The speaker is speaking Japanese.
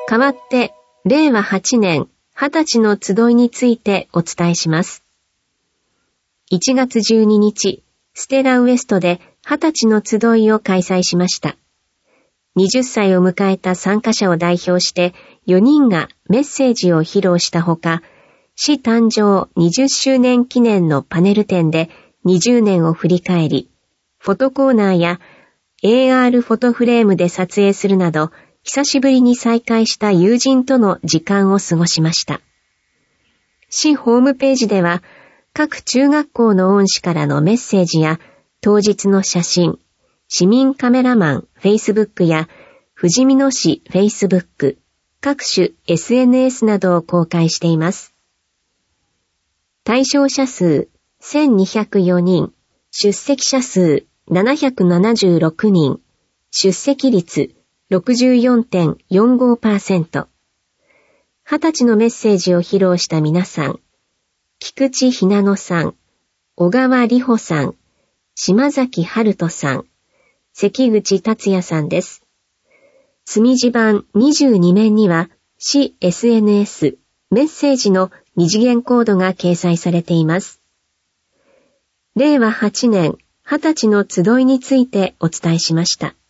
代わって、令和8年20歳の集いについてお伝えします。1月12日、ステラウエストで20歳の集いを開催しました。20歳を迎えた参加者を代表して4人がメッセージを披露したほか、市誕生20周年記念のパネル展で20年を振り返り、フォトコーナーや AR フォトフレームで撮影するなど、久しぶりに再会した友人との時間を過ごしました。市ホームページでは、各中学校の恩師からのメッセージや、当日の写真、市民カメラマン Facebook や、ふじみ野市 Facebook、各種 SNS などを公開しています。対象者数1204人、出席者数776人、出席率 64.45%。20歳のメッセージを披露した皆さん、菊池ひなのさん、小川里穂さん、島崎春人さん、関口達也さんです。墨字版22面には、市 SNS メッセージの二次元コードが掲載されています。令和8年20歳の集いについてお伝えしました。